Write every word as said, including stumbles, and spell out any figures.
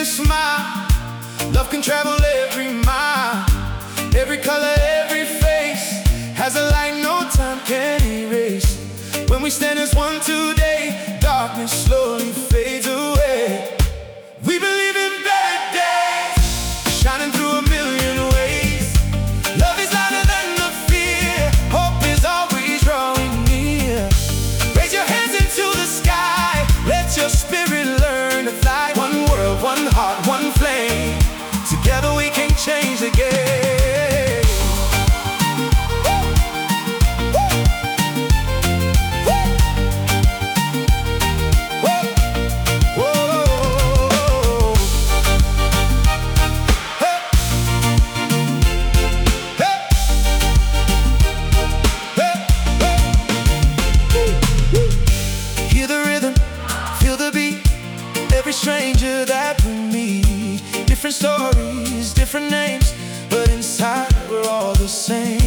a smile. Love can travel every mile. Every color, every face has a light no time can erase. When we stand as one today, darkness slowly fades away. We believe in better days, shining through a million ways. Love is louder than the fear. Hope is always drawing near. Raise your hands into the sky. Let your spirit learn to fly. One world, one heart, one flame. Together we can change the game. Every stranger that we meet, different stories, different names, but inside we're all the same.